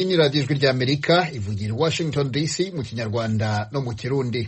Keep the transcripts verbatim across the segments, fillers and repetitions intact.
ni radiyo ijwi ry'Amerika ivugira i Washington D C mu Kinyarwanda no mu Kirundi.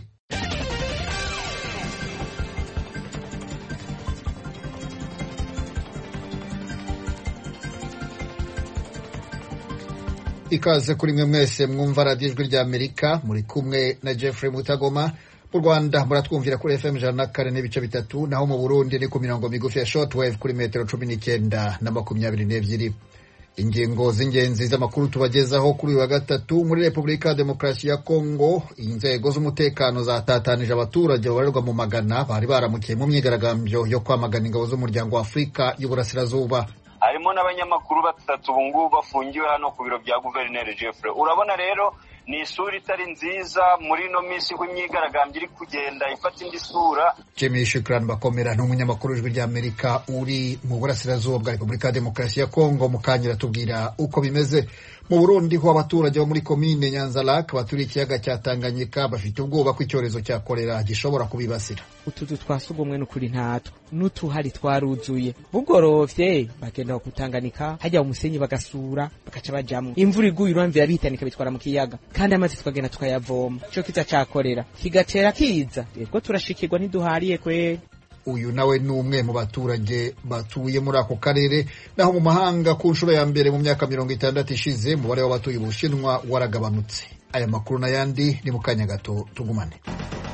Ikaze kuri mwe mwese mwumva radiyo ijwi ry'Amerika, muri kumwe na Jeffrey Mutagoma. Mu Rwanda muratwumvira kuri F M ijana na kane n'ibice bitatu, naho mu Burundi ni ku mirongo migufi ya shortwave kuri metero cumi n'icyenda na makumyabiri n'ebyiri. Ingingo z'ingenzi z'amakuru tubagezaho kuri uyu wa gatatu: muri Repubulika ya Demokarasi ya Kongo, inzego z'umutekano zatatanije abaturage babarirwa mu magana bari baramukiye mu myigaragambyo yo kwamagana ingabo z'umuryango wa Afurika y'Uburasirazuba. Harimo n'abanyamakuru batatu bungu bafungiwe hano ku biro bya Guverineri Jeffrey. Urabona rero ni isura itari nziza muri no misi kw'imyigaragambyo iri kugenda ifata indi sura. Jimmy Shukran Bakomera ni umunyamakuru w'ijwi ry'Amerika uri mu Burasirazuba bwa Repubulika ya Demokarasi ya Kongo. Mukanyira tubwira uko bimeze mu Burundi, ho abaturage bo muri komine Nyanza-Lac baturiye ikiyaga cya Tanganyika bafite ubwoba ko icyorezo cya kolera gishobora kubibasira. Utuzu twasugumwe n'ukuri ntatwo n'utuhari twaruzuye, bugorovye bagenda ku Tanganyika hajya umusenyi bagasura bakaca bajamwe. Imvura iguye uramvira bihitanika bitwara mu kiyaga, kandi amazi tukagenda tukayavoma. Ico kiza ca kolera kigatera kiza, rero turashikirwa ntiduhariye kwe. Uyu nawe ni umwe mu baturage batuye muri ako karere. Naho mu mahanga, ku nshuro ya mbere mu myaka mirongo itandatu ishize, umubare w'abatuye Ubushinwa waragabanutse. Aya makuru n'ayandi ni mu kanya gato, tugumane.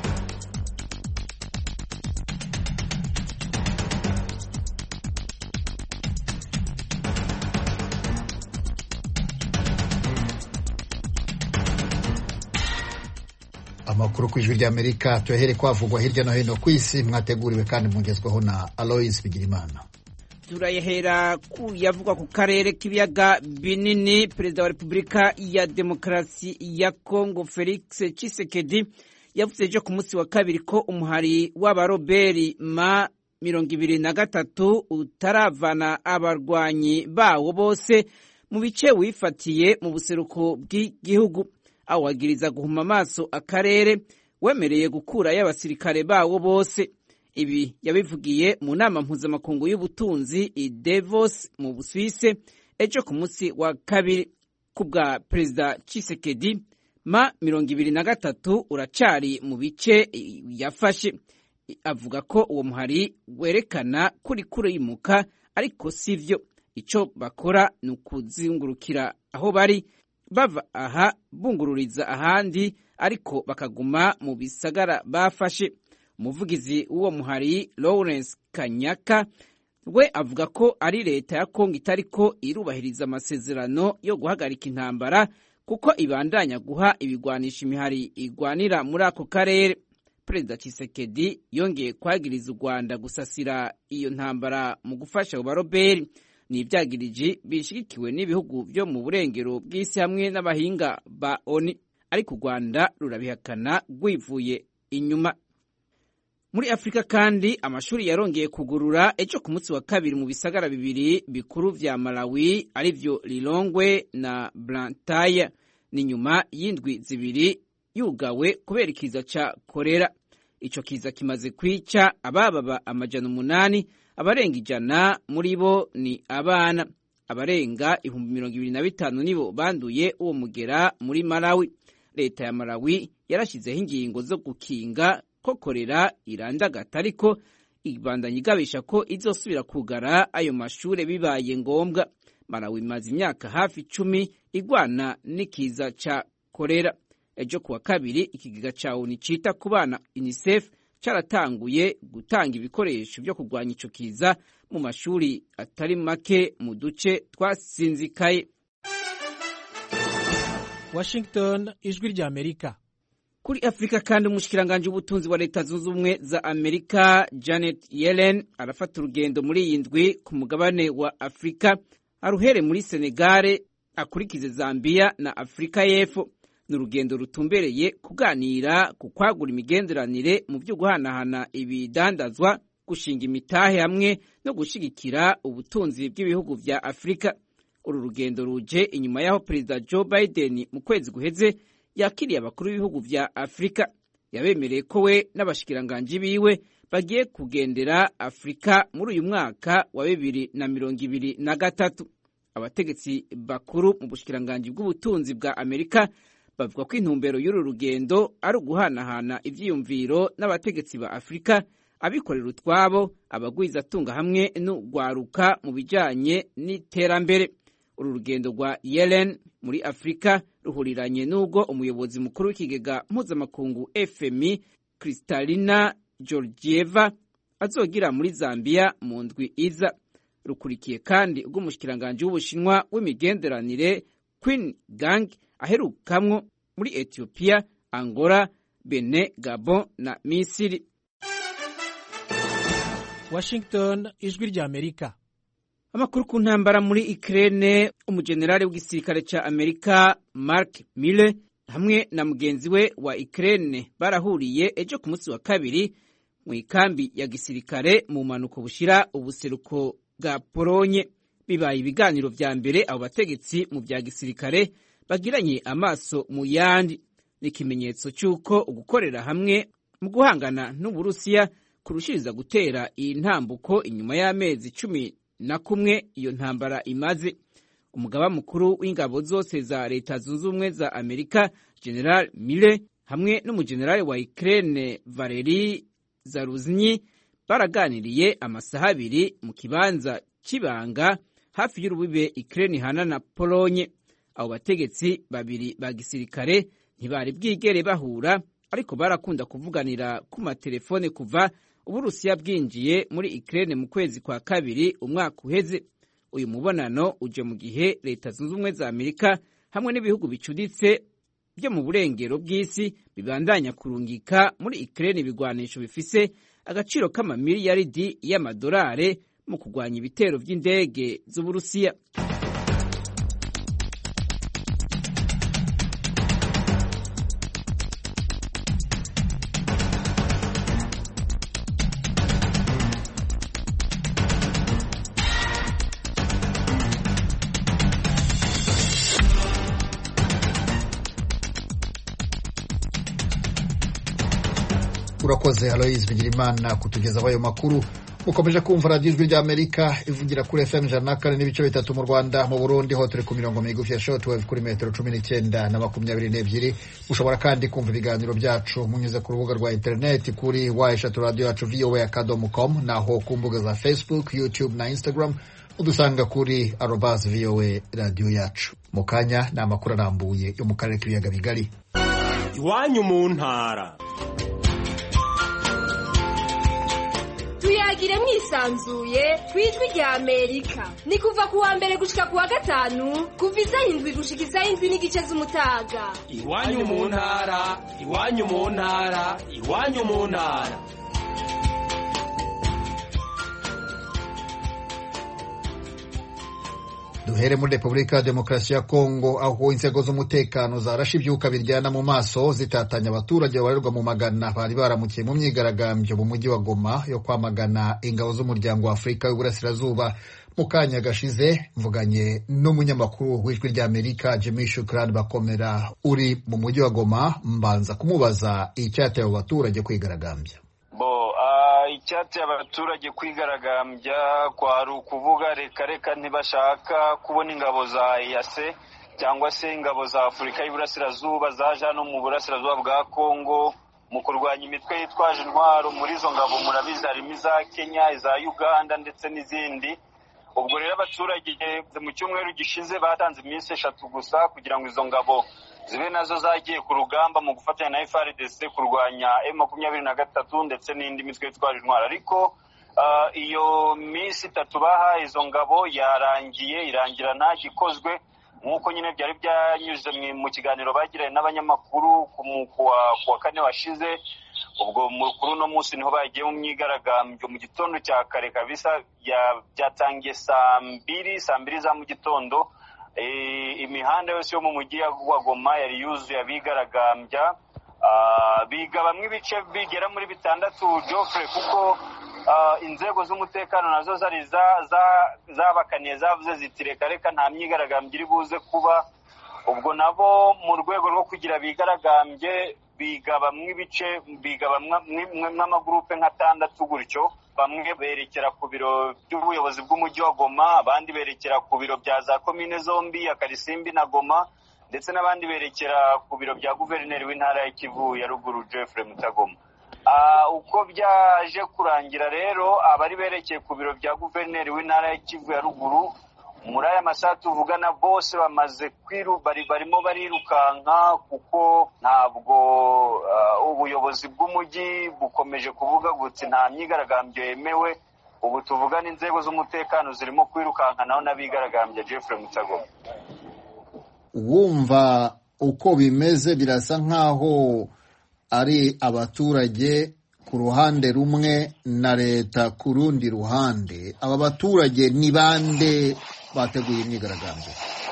Amakuru ku ijwi ry'Amerika tuyahere kwavugwa hirya no hino ku isi, mwateguriwe kandi mugezweho na Alois Bigirimana. Turayehera ku yavugwa ku karere k'ibiyaga binini. Perezida wa Repubulika ya Demokarasi ya Kongo Felix Tshisekedi yavuze ejo ku munsi wa kabiri ko umuhari w'abaroberi ma mirongo ibiri na gatatu utaravana abarwanyi bawo bose mu bice wifatiye mu buseruko bw'igihugu. Awagiriza guhuma amaso akarere, wemereye gukura y'abasirikare bawo bose. Ibi yabivugiye mu nama mpuzamakungu y'ubutunzi i Davos mu Busuwise ejo ku munsi wa kabiri. Kubwa Perezida Tshisekedi, ma mirongo ibiri na gatatu uracari mu bice yafashe. Avuga ko uwo muhari werekana kuri kure yimuka, ariko sivyo. Ico bakora ni ukuzingurukira aho bari, bava aha bungururiza ahandi, ariko bakaguma mu bisagara bafashe. Umuvugizi w'uwo muhari Lawrence Kanyaka we avuga ko ari leta ya Kongo itariko irubahiriza amasezerano yo guhagarika intambara, kuko ibandanya guha ibigwanisha imihari igwanira muri ako karere. Perezida Tshisekedi yongeye kwagiriza u Rwanda gusasira iyo ntambara mu gufasha abo baroberi. Ni ivyagiriji bishigikiwe n'ibihugu byo mu burengero bw'isi hamwe n'abahinga ba O N U, ariko u Rwanda rurabihakana rwivuye inyuma. Muri Afrika kandi, amashuri yarongeye kugurura ejo ku munsi wa kabiri mu bisagara bibiri bikuru vya Malawi, arivyo Lilongwe na Blantyre, ni nyuma y'indwi zibiri yugawe kubera ikiza ca kolera. Ico kiza kimaze kwica abababa amajana umunani, abarenga ijana muri bo ni abana. Abarenga ibihumbi mirongo ibiri na bitanu nibo banduye uwo mugera muri Malawi. Leta ya Malawi yarashizeho ingingo zo gukinga ko kolera irandagata, ariko ibandanya igabisha ko izosubira kugara ayo mashure bibaye ngombwa. Malawi imaze imyaka hafi icumi igwana n'ikiza ca kolera. Ejo kuwa kabiri, ikigega ca O N U cita ku bana UNICEF caratanguye gutanga ibikoresho byo kurwanya ico kiza mu mashuri atari make mu duce twasinzikaye. Washington, ijwi ry'Amerika. Kuri Afrika kandi, umushikiranganje w'ubutunzi wa Leta Zunze Ubumwe za Amerika Janet Yellen arafata urugendo muri iyi ndwi ku mugabane wa Afrika, aruhere muri Senegal akurikize Zambia na Afrika y'Epfo. Ni urugendo rutumbereye kuganira ku kwagura imigenderanire mu byo guhanahana ibidandazwa, gushinga imitahe hamwe no gushigikira ubutunzi bw'ibihugu vya Afrika. Uru rugendo ruje inyuma yaho Perezida Joe Biden mu kwezi guheze yakiriye abakuru b'ibihugu vya Afrika. Yabemereye ko we n'abashikiranganje biwe bagiye kugendera Afrika muri uyu mwaka wa bibiri na mirongo ibiri na gatatu. abategetsi bakuru mu bushikiranganji bw'ubutunzi bwa Amerika bavuga ko intumbero y'uru rugendo ari uguhanahana ivyiyumviro n'abategetsi ba Afrika, abikorera utwabo, abagwizatunga hamwe n'ugwaruka mu bijanye n'iterambere. Uru rugendo rwa Yellen muri Afrika ruhuriranye n'ubwo umuyobozi mukuru w'ikigega mpuzamakungu F M I Kristalina Georgieva azogira muri Zambia mu ndwi iza. Rukurikiye kandi ubw'umushikiranganji w'Ubushinwa w'imigenderanire Qin Gang aherukamwo muri Ethiopia, Angola, Benin, Gabon na Misiri. Washington, ijwi rya Amerika. Amakuru ku ntambara muri Ukraine, umujenerali w'igisirikare ca Amerika Mark Milley hamwe na mugenzi we wa Ukraine barahuriye ejo ku munsi wa kabiri mu ikambi ya gisirikare mu manuko bushira ubuseruko bwa Polonye. Bibaye ibiganiro vya mbere abo bategetsi mu vya gisirikare bagiranye amaso mu yandi. Ni ikimenyetso cy'uko ugukorera hamwe mu guhangana n'Uburusiya kurushiriza gutera iyi ntambuko inyuma y'amezi cumi na kumwe iyo ntambara imaze. Umugaba mukuru w'ingabo zose za Leta Zunze Ubumwe za Amerika General Milley hamwe n'umujenerali wa Ukraine Valery Zaluzhnyi baraganiriye amasaha abiri mu kibanza kibanga hafi y'urubibe Ukraine ihana na Polonye. Abo bategetsi babiri ba gisirikare ntibari bwigere bahura, ariko barakunda kuvuganira ku matelefone kuva Uburusiya bwinjiye muri Ukraine mu kwezi kwa kabiri umwaka uheze. Uyu mubonano uje mu gihe Leta Zunze Ubumwe za Amerika hamwe n'ibihugu bicuditse byo mu burengero bw'isi bibandanya kurungika muri Ukraine ibigwanisho bifise agaciro k'amamiliyaridi y'amadolari mu kurwanya ibitero by'indege z'Uburusiya. Urakoze Aloise Bigirimana kutugeza ayo makuru. Mukomeje kumva radio Ijwi rya Amerika ivugira kuri F M ijana na kane n'ibice bitatu mu Rwanda, mu Burundi ho turi ku mirongo migufi ya shortwave kuri metero cumi n'icyenda na makumyabiri n'ebyiri. Ushobora kandi kumva ibiganiro byacu munyuze ku rubuga rwa internet kuri wa eshatu radio yacu v o a akadomo com, naho ku mbuga za Facebook, YouTube na Instagram udusanga kuri arobase v o a radio yacu. Mu kanya ni amakuru arambuye yo mu karere k'ibiyaga bigari. Iwanyu mu ntara. Tuyagire mwisanzuye kwijwi rya Amerika. Ni kuva kuwa mbere gushika kuwa gatanu kuva isaha indwi gushika isaha indwi n'igice z'umutaga. Iwanyu mu ntara, iwanyu mu ntara, iwanyu mu ntara. Duhere muri Republika ya Demokarasi ya Kongo, aho inzego z'umutekano zarashe ibyuka biryana mu maso zitatanya abaturage babarirwa mu magana bari baramukiye mu myigaragambyo mu mujyi wa Goma yo kwamagana ingabo z'umuryango wa Afurika y'Uburasirazuba. Mu kanya gashize mvuganye n'umunyamakuru w'Ijwi rya Amerika Jimmy Shukran Bakomera uri mu mujyi wa Goma, mbanza kumubaza icyateye abo baturage kwigaragambya. Bo icyateye abaturage kwigaragambya kwari ukuvuga reka reka ntibashaka kubona ingabo za E A C cyangwa se ingabo za Afurika y'Iburasirazuba zaje hano mu burasirazuba bwa Kongo mu kurwanya imitwe yitwaje intwaro. Muri izo ngabo murabizi harimo iza Kenya, iza Uganda ndetse n'izindi. Ubwo rero abaturage mu cyumweru gishize batanze iminsi eshatu gusa kugira ngo izo ngabo zibe nazo zagiye ku rugamba mu gufatanya na F A R D C kurwanya M makumyabiri na gatatu ndetse n'indi mitwe yitwaje intwaro. Ariko uh, iyo minsi itatu baha izo ngabo yarangiye, irangira nta gikozwe, nk'uko nyine byari byanyuze mu kiganiro bagiranye n'abanyamakuru ku wa kane washize. Ubwo mukuru no munsi niho bagiye mu myigaragambyo mu gitondo cya kare kabisa, byatangiye saa mbiri saa mbiri za mu gitondo. E, imihanda yose yo mu mujyi wa Goma yari yuzuye abigaragambya. Uh, biga bamwe ibice bigera muri bitandatu Geoffrey, kuko uh, inzego z'umutekano nazo zari zabakaniye za, zavuze ziti reka reka nta myigaragambyo iri buze kuba. Ubwo nabo mu rwego rwo kugira bigaragambye biga bamwe ibice biga bamwe nk'amagurupe nk'atandatu gutyo. Bamwe berekera ku biro by'ubuyobozi bw'umujyi wa Goma, abandi berekera ku biro bya za komine zombi ya Karisimbi na Goma, ndetse n'abandi berekera ku biro bya guverineri w'intara ya Kivu ya ruguru Jeffrey Mutagoma. Uh, uko byaje kurangira rero abari berekeye ku biro bya guverineri w'intara ya Kivu ya ruguru muri aya masaha tuvugana bose bamaze kwiru bari barimo barirukanka kuko ntabwo uh, ubuyobozi bw'umujyi bukomeje kuvuga guti nta myigaragambyo yemewe. Ubu tuvugana inzego z'umutekano zirimo kwirukanka naho nabigaragambya Jeffrey Mutagoma. Wumva uko bimeze birasa nkaho ari abaturage ku ruhande rumwe na leta ku rundi ruhande. Aba baturage ni bande bateguye imyigaragambyo?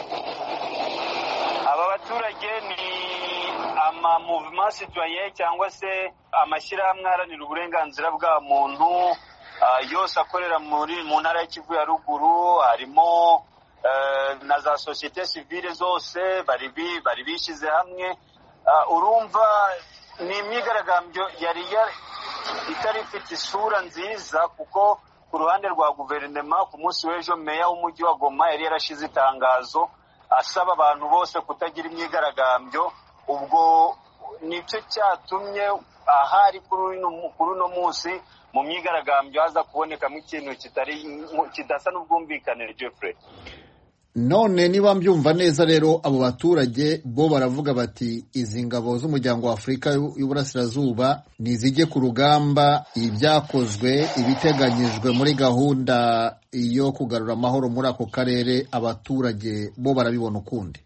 Aba baturage ni ama mouvement citoyen cyangwa se amashyirahamwe aharanira uburenganzira bwa muntu uh, yose akorera muri mu ntara ya Kivu ya ruguru. Harimo uh, na za societe civile zose bari bari bishize hamwe. Uh, urumva ni imyigaragambyo yari itari ifite isura nziza kuko ku ruhande rwa guverinoma ku munsi w'ejo meya w'umujyi wa Goma yari yarashize itangazo asaba abantu bose kutagira imyigaragambyo. Ubwo nicyo cyatumye ahari kuri uno munsi mu myigaragambyo haza kubonekamo ikintu kitari kidasa n'ubwumvikane Jeffrey. None niba mbyumva neza rero abo baturage bo baravuga bati izi ngabo z'umuryango wa Afurika y'Uburasirazuba nizijye ku rugamba, ibyakozwe ibiteganyijwe muri gahunda yo kugarura amahoro muri ako karere. Abaturage bo barabibona ukundi?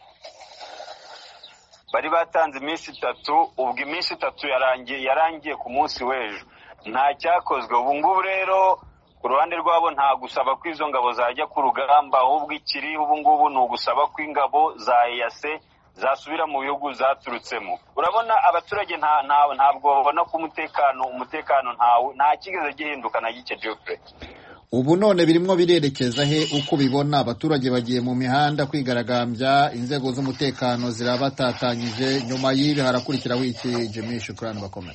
Bari batanze iminsi itatu, ubwo iminsi itatu yarangiye yarangiye ku munsi w'ejo nta cyakozwe. Ubu ngubu rero ku ruhande rwabo nta gusaba ko izo ngabo zajya ku rugamba, ahubwo ikiri ubu ngubu ni ugusaba ko ingabo za E A C zasubira mu bihugu zaturutsemo. Urabona abaturage nta ntabwo babona ko umutekano umutekano ntawe nta kigeze gihinduka na gike Jeffrey. Ubu none birimo birerekeza he uko bibona? Abaturage bagiye mu mihanda kwigaragambya, inzego z'umutekano zirabatatanyije. Nyuma y'ibi harakurikiraho iki Jimmy Shukrani bakomera?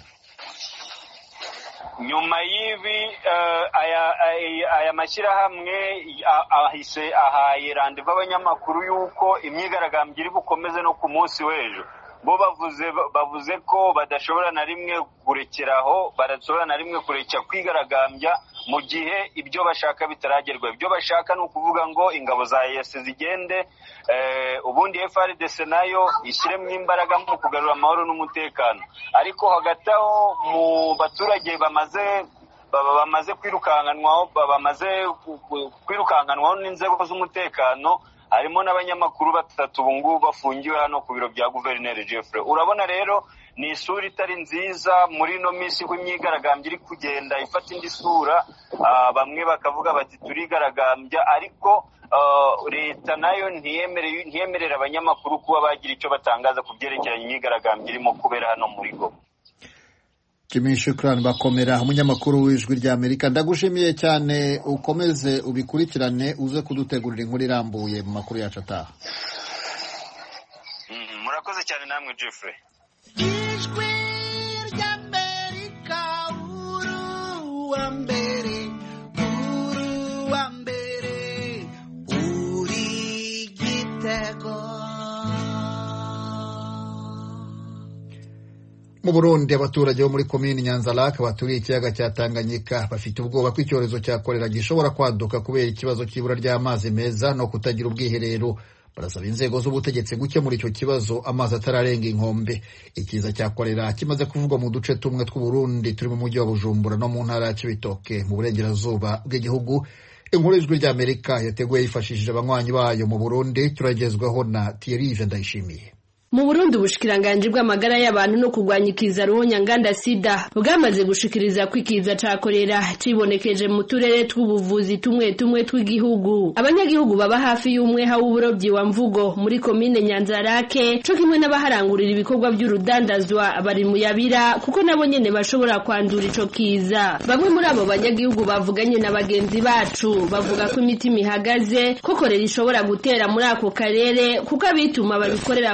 Nyuma y'ibi uh, aya aya mashyirahamwe ahise ahaye randevu abanyamakuru yuko imyigaragambyo iri bukomeze no ku munsi w'ejo. Bo bavuze bavuze ko badashobora na rimwe kurekeraho, badashobora na rimwe kurekera kwigaragambya mu gihe ibyo bashaka bitaragerwa. Ibyo bashaka ni ukuvuga ngo ingabo za E A C zigende, eh, ubundi F A R D C nayo ishyiremo imbaraga mu kugarura amahoro n'umutekano. Ariko hagati aho mu baturage bamaze bamaze kwirukankanwaho bamaze kwirukankanwaho n'inzego z'umutekano, harimo n'abanyamakuru batatu ubu ngubu bafungiwe hano ku biro bya guverineri Jeffrey. Urabona rero ni isura itari nziza muri no minsi imyigaragambyo iri kugenda ifata indi sura. Uh, bamwe bakavuga bati turigaragambya, ariko uh, leta nayo ntiyemerera ntiyemerera abanyamakuru kuba bagira icyo batangaza ku byerekeranye imyigaragambyo irimo kubera hano muri Goma. Jimmy Shukrani bakomera, umunyamakuru w'Ijwi ry'Amerika. Ndagushimiye cyane, ukomeze ubikurikirane uze kudutegurira inkuru irambuye mu makuru yacu ataha. Mm, murakoze cyane namwe Jeffrey. Ijwi ry'Amerika uru wa mbere uru wa mbere uri gitego. Mu Burundi abaturage bo muri komini Nyanza-Lac baturiye ikiyaga cya Tanganyika bafite ubwoba ko icyorezo cya kolera gishobora kwaduka kubera ikibazo cy'ibura ry'amazi meza no kutagira ubwiherero. Barasaba inzego z'ubutegetsi gukemura icyo kibazo amazi atararenga inkombe. Ikiza cya kolera kimaze kuvugwa mu duce tumwe tw'u Burundi turi mu mujyi wa Bujumbura no mu ntara ya Cibitoke mu burengerazuba bw'igihugu. Inkuru y'Ijwi ry'Amerika yateguye yifashishije abanywanyi bayo mu Burundi, turagezwaho na Thierry Ndayishimiye. Mu Burundi ubushikiranganje bw'amagara y'abantu no kurwanya ikiza ruhonyanganda sida bwamaze gushikiriza ko ikiza ca kolera cibonekeje mu turere tw'ubuvuzi tumwe tumwe tw'igihugu. Abanyagihugu baba hafi y'umweha w'uburobyi wa Mvugo muri komine Nyanza-Lac cyo kimwe n'abaharangurira ibikorwa by'urudandazwa bari mu yabira kuko nabo nyene bashobora kwandura ico kiza. Bamwe muri abo banyagihugu bavuganye na bagenzi bacu bavuga ko imitima ihagaze ko kolera ishobora gutera muri ako karere kuko abituma babikorera ku nkenge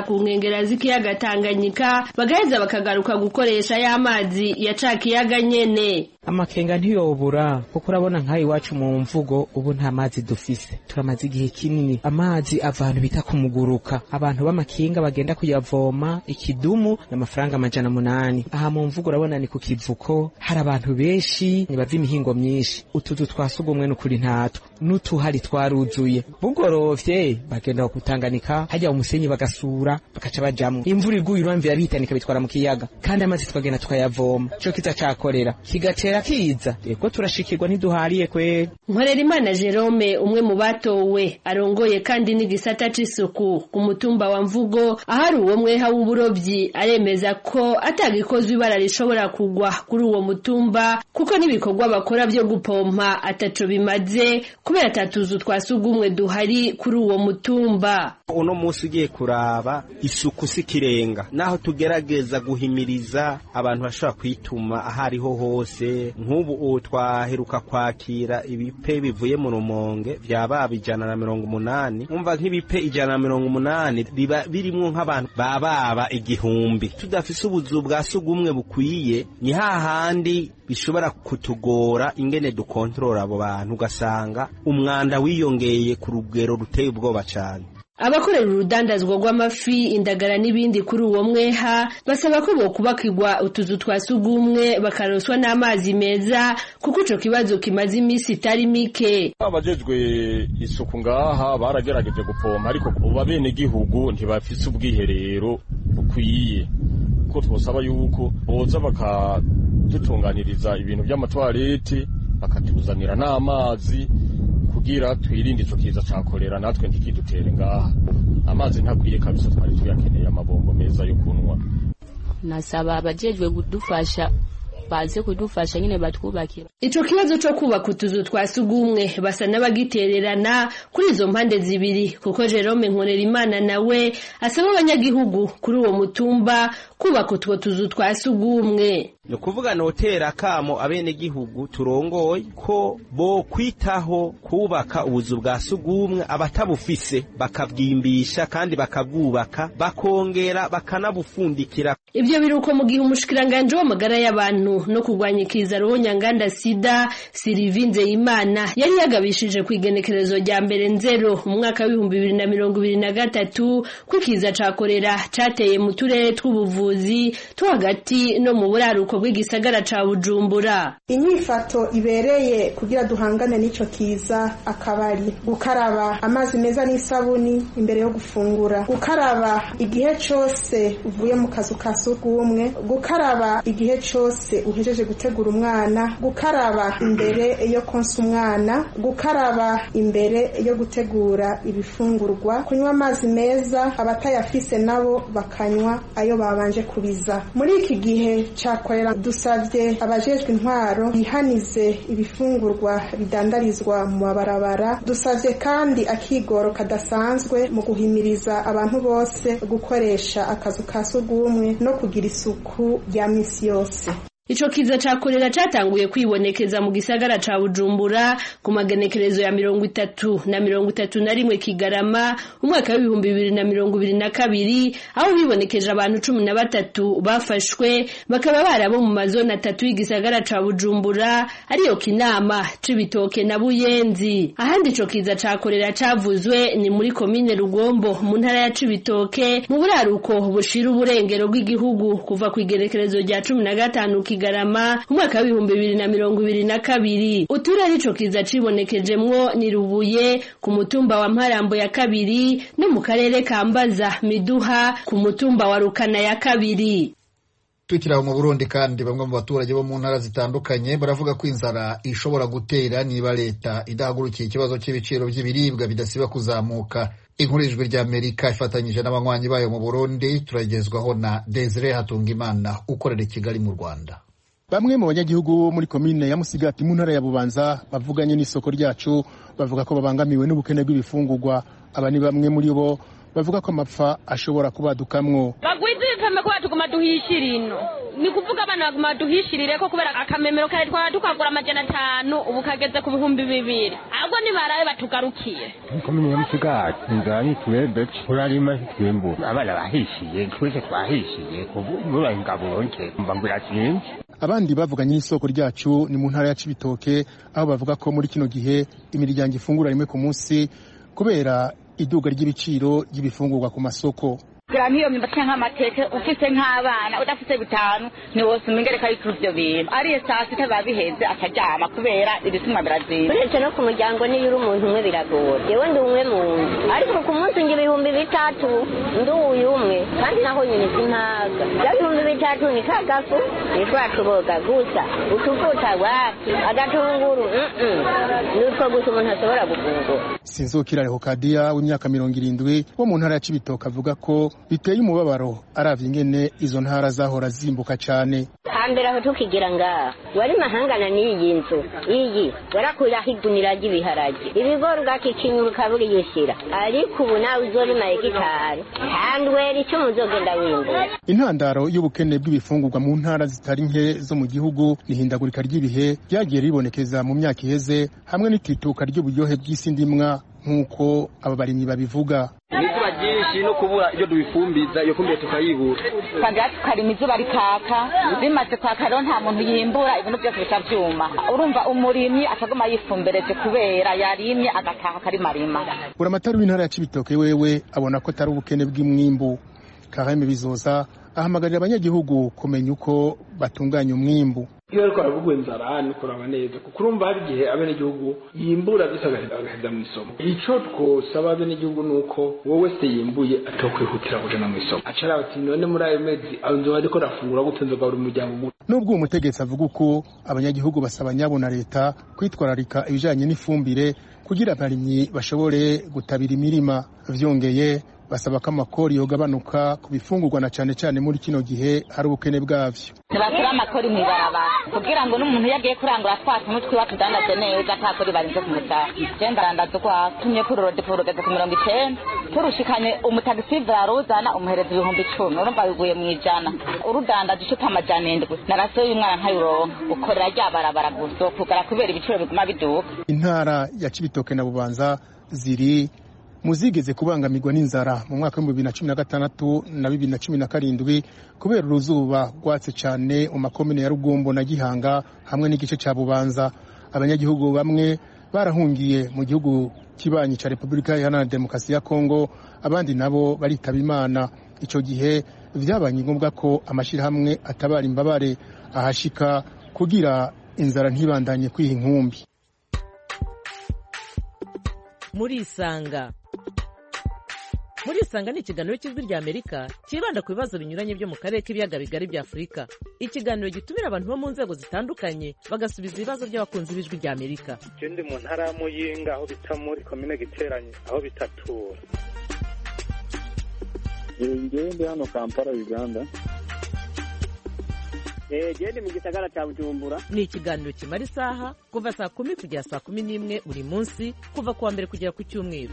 nkengera z'ikiyaga Tanganyika bagaheza bakagaruka gukoresha ya mazi ya ca kiyaga nyene. Amakenga ntiyobura kuko urabona nkayi wacu mu mvugo ubu nta mazi dufise, turamaze igihe kinini amazi avantu bita kumuguruka, abantu b'amakinga bagenda kuyavoma ikidumu n'amafaranga amajana munani. Aha mu mvugo urabona ni ku kivuko, hari abantu benshi bava imihingo myinshi, utuzu twasugumwe n'ukuri ntatwo, n'utuhari twaruzuye, bugorovye bagenda kutanganika hajya umusenyi bagasura bakaca bajamwe, imvura iguye uramvira bihitanika bitwara mu kiyaga, kandi amazi twagenda tukayavoma, cyo kiza cakorera kigatera kiza, eko turashikirwa ntiduhariye kwe. Nkorerimana Jerome umwe mu batowe arongoye kandi n'igisata c'isuku ku mutumba wa Mvugo ahari uwo mweha w'uburovyi aremeza ko atagikozwe ibara rishobora kugwa kuri uwo mutumba kuko nibikorwa bakora byo gupompa ataco bimaze kubera atatuzu twasugumwe duhari kuri uwo mutumba. Uno musi ugiye kuraba isuku sikirenga, naho tugerageza guhimiriza abantu bashobora kwituma ahariho hose. Nk'ubu twaheruka kwakira ibipe bivuye mu Rumonge vyaba ijana na mirongo umunani, umva nk'ibipe ijana na mirongo umunani biba birimwo nk'abantu bababa igihumbi. Tudafise ubuzu bwa sugumwe bukwiye, ni hahandi bishobora kutugora ingene dukontorora abo bantu, ugasanga umwanda wiyongeye ku rugero ruteye ubwoba cyane. Abakorera urudandazwa rw'amafi, indagara n'ibindi kuri uwo mweha basaba ko bokubakirwa utuzu twasugumwe bakaroswa n'amazi meza kuko ico kibazo kimaze imisi itari mike. Abajejwe isuku ngaha baragerageje gupompa ariko ubu abene gihugu ntibafise ubwiherero bukwiye, ko twosaba yuko boza bakadutunganiriza ibintu by'amatwarete bakatuzanira n'amazi kugira twirinde ico kiza cakorera natwe ntikidutere ngaha. Amazi ntakwiye kabisa, twari tuyakeneye amabombo meza yo kunwa. Nasaba abajejwe kudufasha baze kudufasha nyine batwubakira. Ico kibazo cyo kubaka utuzu twasugumwe basa n'abagitererana kuri izo mpande zibiri kuko Jerome Nkorerimana nawe asaba abanyagihugu kuri uwo mutumba kubaka utwo tuzu twasugumwe. No kuvuga notera kamo abene gihugu turongoye ko bo kwitaho kubaka ubuzu bwa sugumwe, abatabufise bakabwimbisha kandi bakabwubaka bakongera bakanabufundikira. Ibyo biruko mu gihe umushikiranganje w'amagara y'abantu no kurwanya ikiza ruhonyanganda sida Sylvie Nzeyimana yari yagabishije kwigenekerezo rya mbere nzero mu mwaka w'ibihumbi bibiri na mirongo ibiri na gatatu kwikiza cakorera cateye mu turere tw'ubuvuzi two hagati no mu buraruko bw'igisagara ca Bujumbura. Inyifato ibereye kugira duhangane n'ico kiza akabari gukaraba amazi meza n'isabuni imbere yo gufungura, gukaraba igihe cose uvuye mu kazu ka sugumwe, gukaraba igihe cose uhejeje gutegura umwana, gukaraba imbere yo konsa umwana, gukaraba imbere yo gutegura ibifungurwa, kunywa amazi meza, abatayafise nabo bakanywa ayo babanje kubiza. Muri iki gihe cakorera dusavye abajejwe intwaro bihanize ibifungurwa bidandarizwa mu mabarabara, dusavye kandi akigoro kadasanzwe mu guhimiriza abantu bose gukoresha akazu ka sugumwe no kugira isuku ya misi yose. Ico kiza cakorera catanguye kwibonekeza mu gisagara ca Bujumbura ku magenekerezo ya mirongo itatu na mirongo itatu na rimwe Kigarama umwaka w'ibihumbi bibiri na mirongo ibiri na kabiri, aho bibonekeje abantu cumi na batatu bafashwe bakaba barabo mu mazona atatu y'igisagara ca Bujumbura ariyo Kinama, Cibitoke na Buyenzi. Ahandi ico kiza cakorera cavuzwe ni muri komine Rugombo mu ntara ya Cibitoke mu buraruko bushira uburengero bw'igihugu kuva ku igenekerezo rya cumi na gatanu Kigarama umwaka w'ibihumbi bibiri na mirongo ibiri na kabiri. Uturere ico kiza cibonekejemwo ni Rubuye ku mutumba wa Mparambo ya kabiri no mu karere ka Mbaza Miduha ku mutumba wa Rukana ya kabiri. Tukira mu Burundi kandi bamwe mu baturage bo mu ntara zitandukanye baravuga ko inzara ishobora gutera niba leta idahagurukiye ikibazo cy'ibiciro by'ibiribwa bidasiba kuzamuka. Inkuru y'Ijwi ry'Amerika ifatanyije n'abanywanyi bayo mu Burundi turagezwaho na Desire Hatungimana ukorera i Kigali mu Rwanda. Bamwe mu banyagihugu muri komine ya Musigati mu ntara ya Bubanza bavuganye n'isoko ryacu bavuga ko babangamiwe n'ubukene bw'ibifungurwa. Aba ni bamwe muri bo bavuga ko amapfa ashobora kubadukamwo. Bagwize ibipeme ko batuguma duhishira ino ni kuvuga abana baguma duhishirire ko kubera akamemero kare twara tukagura amajana atanu ubu kageze ku bihumbi bibiri ahubwo nibarabe batugarukiye komine ya Musigati inzara ni twebwe turarima twembu abana bahishiye twese twahishiye ubu muri ingabo nke mva ngura cyinshi. Abandi bavuganye n'isoko ryacu ni mu ntara ya Cibitoke aho bavuga ko muri kino gihe imiryango ifungura rimwe ku munsi kubera iduga ry'ibiciro ry'ibifungurwa ku masoko. Gramiyo mimbatia nk'amateke ufise nk'abana udafise bitanu ni wose umingereka y'ivyo bintu ariye saa sita babiheze akajama kubera ibisumwa birazimba. Uretse no ku muryango niyo uri umuntu umwe biragora jewe ndi umwe muntu ariko ku munsi ngira ibihumbi bitatu ndi uyu umwe kandi naho nyine sintaga ya ibihumbi bitatu ni kagafu nitwatuboga gusa utuvuta wapi agatunguru nutwo gusa umuntu ashobora gufungura. Sinzokira Lehokadia w'imyaka mirongo irindwi wo mu ntara ya Cibitoke avuga ko biteye umubabaro aravye ingene izo ntara zahora zimbuka cane. Hambere aho tukigira ngaha wari mahangana n'iyi nzu iyi warakuya higunira ry'ibiharage ibigori gakikinyuruka buri yishira ariko ubu nawe uzorima hegitari handwera icyo muzogenda wimbura. Intandaro y'ubukene bw'ibifungurwa mu ntara zitari nke zo mu gihugu nihindagurika ry'ibihe ryagiye ribonekeza mu myaka iheze hamwe n'itituka ry'uburyohe bw'isi ndimwa nk'uko aba barimyi babivuga. Izuba ryinshi no kubura iyo dubifumbiza iyo fumbire tukayibura kandi tukarima izuba rikaka bimaze kwaka rero nta muntu yimbura ibintu byose bitavyuma urumva umurimyi atagoma yifumbereje kubera yarimye agataha kari marima. Buramatari w'intara ya Cibitoke wewe abona ko atari ubukene bw'imwimbu. Kareme Bizoza ahamagarira abanyagihugu kumenya uko batunganya umwimbu. Iyo ariko aravuga inzara ni kuraba neza kuko urumva hari igihe abene gihugu yimbura bisagaheza mu isomo. Ico twosaba abene gihugu nuko wowe se yimbuye atokwihutira kujana mu isomo. Acara ati none muri ayo mezi anzo ariko rafungura gutenza gauri umuryango. Nubwo umutegetsi avuga uko abanyagihugu basaba nyabo na leta kwitwararika ibijanye n'ifumbire kugira abarimyi bashobore gutabira imirima. Vyongeye basaba ko amakori yogabanuka ku bifungurwa na cane cane muri kino gihe hari ubukene bwavyo. Ntibasira amakori mw'ibarabara kugira ngo n'umuntu yagiye kurangura twatse umutwe wacu dandaze neza atakori barinze kumutaha. Genda randaza kwa tumye kuri rode porogeze ku mirongo icenda turushikanye umutagisive aruzana umuhereza ibihumbi icumi urumva biguye mw'ijana urudandaje ucuta amajana indwi naraso y'umwana ntayuronka ukorera rya barabara gusa kugara kubera ibiciro biguma biduka. Intara ya Cibitoke na Bubanza ziri muzigeze kubangamirwa n'inzara mu mwaka wa bibiri na cumi na gatandatu na bibiri na cumi na karindwi kubera uruzuba rwatse cyane mu makomine ya Rugombo na Gihanga hamwe n'igice cya Bubanza. Abanyagihugu bamwe barahungiye mu gihugu kibanyi ca Republika Iharanira Demokarasi ya Kongo abandi nabo baritaba Imana. Ico gihe vyabanye ngombwa ko amashirahamwe atabara imbabare ahashika kugira inzara ntibandanye kwiha inkumbi. Muri Isanga Muri Isanga ni ikiganiro cy'ijwi rya Amerika kibanda ku bibazo binyuranye byo mu karere k'ibiyaga bigari bya Afurika. Ikiganiro gitumira abantu bo mu nzego zitandukanye bagasubiza ibibazo by'abakunzi b'ijwi rya Amerika. Ndi mu ntara ya Muyinga aho bita muri komine Giteranye aho bitatura. Ngewe ndi hano Kampala Uganda. Eh gende mu gisagara cya Bujumbura. Ni ikiganiro kimara isaha kuva saa kumi kugera saa kumi n'imwe buri munsi kuva kuwa mbere kugera ku cyumweru.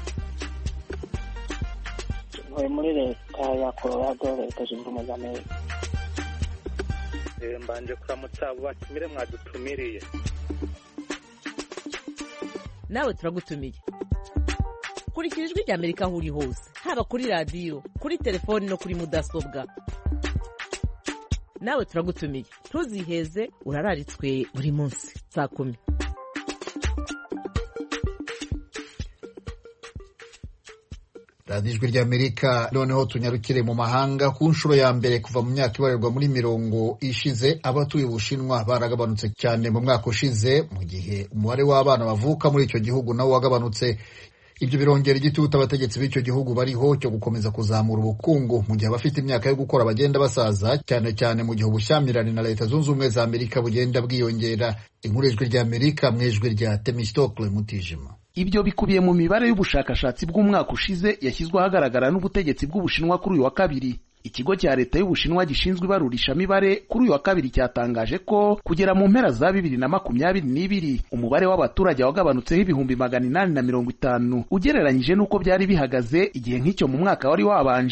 Muri leta ya Colorado leta zunze ubumwe za Amerika. Eh mbanje kuramutsa abo batumire mwadutumiriye. Nawe turagutumiye. Kurikira ijwi rya Amerika aho uri hose haba kuri radio kuri telefoni no kuri mudasobwa. Nawe turagutumiye ntuziheze urararitswe buri munsi saa kumi. radiyo ijwi ry'Amerika. Noneho tunyarukire mu mahanga. Ku nshuro ya mbere kuva mu myaka ibarirwa muri mirongo ishize abatuye Ubushinwa baragabanutse cyane mu mwaka ushize, mu gihe umubare w'abana bavuka muri icyo gihugu nawo wagabanutse. Ibyo birongera igitutu abategetsi b'icyo gihugu bariho cyo gukomeza kuzamura ubukungu mu gihe abafite imyaka yo gukora bagenda basaza, cyane cyane mu gihe ubushyamirane na Leta Zunze Ubumwe za Amerika bugenda bwiyongera. Inkuru y'ijwi ry'Amerika mu ijwi rya Temistokle Mutijima. Ibyo bikubiye mu mibare y'ubushakashatsi bw'umwaka ushize yashyizwe ahagaragara n'ubutegetsi bw'Ubushinwa kuri uyu wa kabiri. Ikigo cya leta y'Ubushinwa gishinzwe ibarurishamibare kuri uyu wa kabiri cyatangaje ko kugera mu mpera za bibiri na makumyabiri n'ibiri umubare w'abaturage wagabanutseho ibihumbi magana inani na mirongo itanu ugereranyije n'uko byari bihagaze igihe nk'icyo mu mwaka wari wabanje.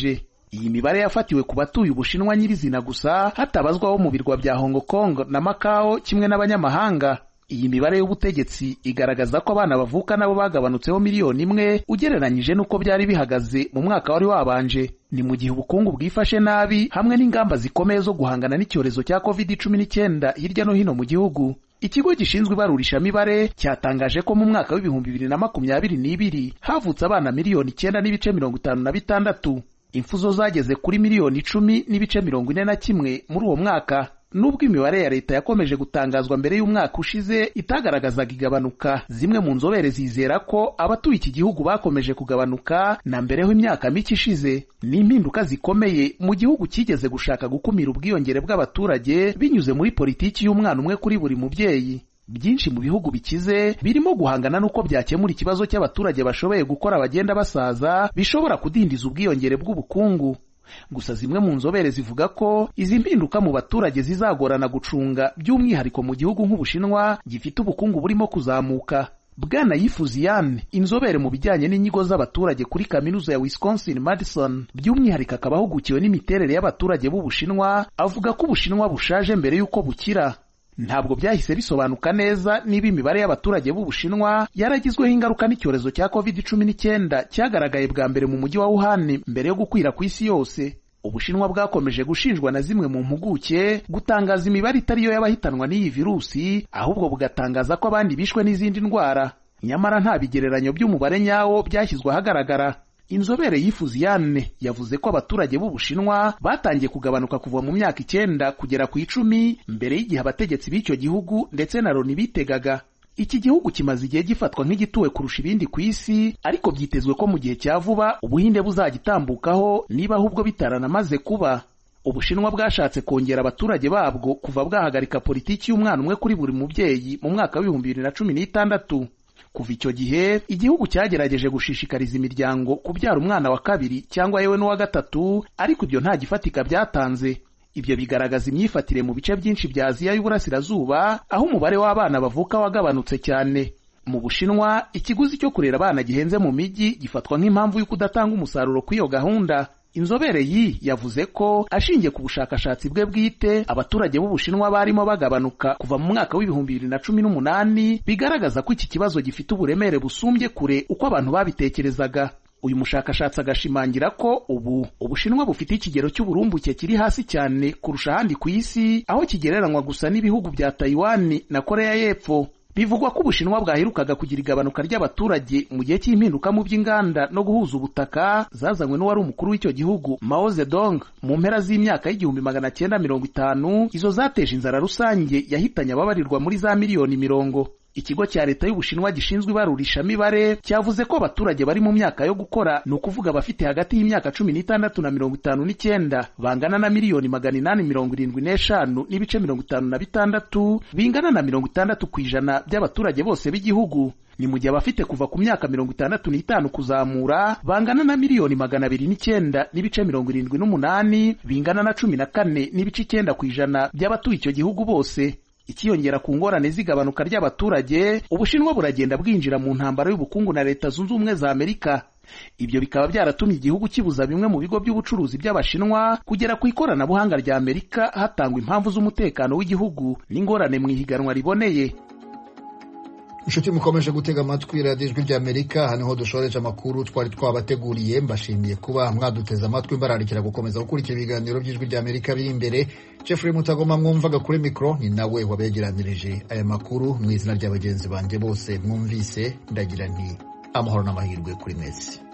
iyi mibare yafatiwe ku batuye Ubushinwa nyirizina gusa hatabazwaho mu birwa bya Hong Kong na Macau kimwe n'abanyamahanga. Iyi mibare y'ubutegetsi igaragaza ko abana bavuka nabo bagabanutseho miliyoni imwe ugereranyije n'uko byari bihagaze mu mwaka wari wabanje. Ni mu gihe ubukungu bwifashe nabi hamwe n'ingamba zikomeye zo guhangana n'icyorezo cya covid cumi n'icyenda hirya no hino mu gihugu. Ikigo gishinzwe ibarurishamibare cyatangaje ko mu mwaka w'ibihumbi bibiri na makumyabiri n'ibiri havutse abana miliyoni icyenda n'ibice mirongo itanu na bitandatu. Impfu zo zageze kuri miliyoni icumi n'ibice mirongo ine na kimwe muri uwo mwaka. Nubwo imibare ya leta yakomeje gutangazwa mbere y'umwaka ushize itagaragazaga igabanuka, zimwe mu nzobere zizera ko abatuye iki gihugu bakomeje kugabanuka na mbereho imyaka mike ishize. Ni impinduka zikomeye mu gihugu kigeze gushaka gukumira ubwiyongere bw'abaturage binyuze muri politiki y'umwana umwe kuri buri mubyeyi. Byinshi mu bihugu bikize birimo guhangana n'uko byakemura ikibazo cy'abaturage bashoboye gukora bagenda basaza bishobora kudindiza ubwiyongere bw'ubukungu. Gusa zimwe mu nzobere zivuga ko izi mpinduka mu baturage zizagorana gucunga, by'umwihariko mu gihugu nk'Ubushinwa gifite ubukungu burimo kuzamuka. Bwana Yifuzian, inzobere mu bijyanye n'inyigo z'abaturage kuri kaminuza ya Wisconsin Madison, by'umwihariko akaba ahugukiwe n'imiterere y'abaturage b'Ubushinwa, avuga ko Ubushinwa bushaje mbere y'uko bukira. Ntabwo byahise bisobanuka neza niba imibare y'abaturage b'Ubushinwa yaragizweho ingaruka n'icyorezo cya covid cumi n'icyenda cyagaragaye bwa mbere mu mujyi wa Wuhan mbere yo gukwira ku isi yose. Ubushinwa bwakomeje gushinjwa na zimwe mu mpuguke gutangaza imibare itari yo y'abahitanwa n'iyi virusi, ahubwo bugatangaza ko abandi bishwe n'izindi ndwara. Nyamara nta bigereranyo by'umubare nyawo byashyizwe ahagaragara. Inzobere Yifuziane yavuze ko abaturage b'Ubushinwa batangiye kugabanuka kuva mu myaka icyenda kugera ku icumi mbere y'igihe abategetsi b'icyo gihugu ndetse na Loni bitegaga. Iki gihugu kimaze igihe gifatwa nk'igituwe kurusha ibindi ku isi, ariko byitezwe ko mu gihe cya vuba Ubuhinde buzagitambukaho niba ahubwo bitaranamaze kuba. Ubushinwa bwashatse kongera abaturage babwo kuva bwahagarika politiki y'umwana umwe kuri buri mubyeyi mu mwaka w'ibihumbi bibiri na cumi n'itandatu. Kuva icyo gihe igihugu cyagerageje gushishikariza imiryango kubyara umwana wa kabiri cyangwa yewe n'uwa gatatu, ariko ibyo nta gifatika byatanze. Ibyo bigaragaza imyifatire mu bice byinshi bya Aziya y'Uburasirazuba, aho umubare w'abana bavuka wagabanutse cyane. Mu Bushinwa, ikiguzi cyo kurera abana gihenze mu mijyi gifatwa nk'impamvu y'uko udatanga umusaruro kw'iyo gahunda. Inzobere yi yavuze ko ashingiye ku bushakashatsi bwe bwite, abaturage b'Ubushinwa barimo bagabanuka kuva mu mwaka w'ibihumbi bibiri na cumi n'umunani, bigaragaza ko iki kibazo gifite uburemere busumbye kure uko abantu babitekerezaga. Uyu mushakashatsi agashimangira ko ubu Ubushinwa bufite ikigero cy'uburumbuke kiri hasi cyane kurusha ahandi ku isi, aho kigereranywa gusa n'ibihugu bya Taiwan na Korea y'Epfo. Bivugwa ko Ubushinwa bwaherukaga kugira igabanuka ry'abaturage mu gihe cy'impinduka mu by'inganda no guhuza ubutaka zazanywe n'uwari umukuru w'icyo gihugu Mao Zedong mu mpera z'imyaka y'igihumbi magana cyenda mirongo itanu. Izo zateje inzara rusange yahitanye ababarirwa muri za miliyoni mirongo. Ikigo cya leta y'Ubushinwa gishinzwe ibarurishamibare cyavuze ko abaturage bari mu myaka yo gukora, ni ukuvuga bafite hagati y'imyaka cumi n'itandatu na mirongo itanu n'icyenda, bangana na miliyoni magana inani mirongo irindwi n'eshanu n'ibice mirongo itanu na bitandatu, bingana na mirongo itandatu ku ijana by'abaturage bose b'igihugu. Ni mu gihe abafite kuva ku myaka mirongo itandatu n'itanu kuzamura bangana na miliyoni magana abiri n'icyenda n'ibice mirongo irindwi n'umunani, bingana na cumi na kane n'ibice icyenda ku ijana by'abatuye icyo gihugu bose. Ikiyongera ku ngorane z'igabanuka ry'abaturage, Ubushinwa buragenda bwinjira mu ntambara y'ubukungu na Leta Zunze Ubumwe za Amerika. Ibyo bikaba byaratumye igihugu kibuza bimwe mu bigo by'ubucuruzi by'Abashinwa kugera ku ikoranabuhanga rya Amerika, hatangwa impamvu z'umutekano w'igihugu n'ingorane mu ihiganwa riboneye. Inshuti mukomeje gutega amatwi radiyo ijwi ry'Amerika, hano ho dushoreje amakuru twari twabateguriye. Mbashimiye kuba mwaduteze amatwi, mbararikira gukomeza gukurikira ibiganiro by'ijwi ry'Amerika biri imbere. Jeffrey Mutagoma mwumvaga kuri mikro, ni nawe wabegeranirije aya makuru. Mu izina ry'abagenzi banjye bose mwumvise, ndagira nti amahoro n'amahirwe kuri mwese.